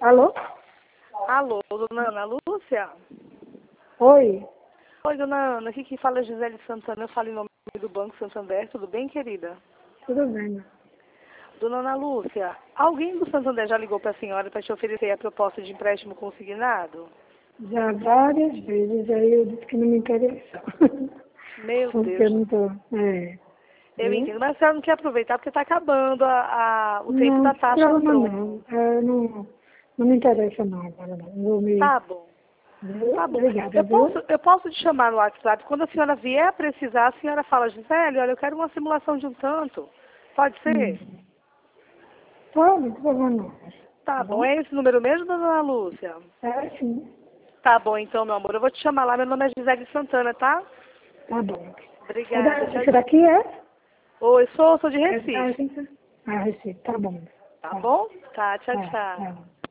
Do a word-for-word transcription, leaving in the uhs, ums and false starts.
Alô? Alô, dona Ana Lúcia? Oi. Oi, dona Ana, aqui quem fala é Gisele Santana, eu falo em nome do Banco Santander, tudo bem, querida? Tudo bem. Dona Ana Lúcia, alguém do Santander já ligou para a senhora para te oferecer a proposta de empréstimo consignado? Já várias vezes, aí eu disse que não me interessou. Meu Porque eu Deus, não tô... É. eu Viu? entendo, mas a senhora não quer aproveitar porque está acabando a, a- o tempo Não, da não tem taxa problema troco. não. É, não. Não me interessa não agora não. Vou me... Tá bom, Viu? tá bom. Obrigada, Eu viu? posso, eu posso te chamar no WhatsApp, quando a senhora vier a precisar, a senhora fala, Gisele, olha, eu quero uma simulação de um tanto. Pode ser? Hum. Pode, por favor, não. Tá Tá bom, bom? é esse número mesmo, dona Ana Lúcia? É sim. Tá bom, então, meu amor. Eu vou te chamar lá. Meu nome é Gisele Santana, tá? Tá bom. É Obrigada. da, Tchau, esse tchau. daqui é? Oi, sou, sou de É da Recife. agência? Ah, Recife. Tá bom. Tá Tá. bom? Tá, tchau, Tá. tchau. Tá.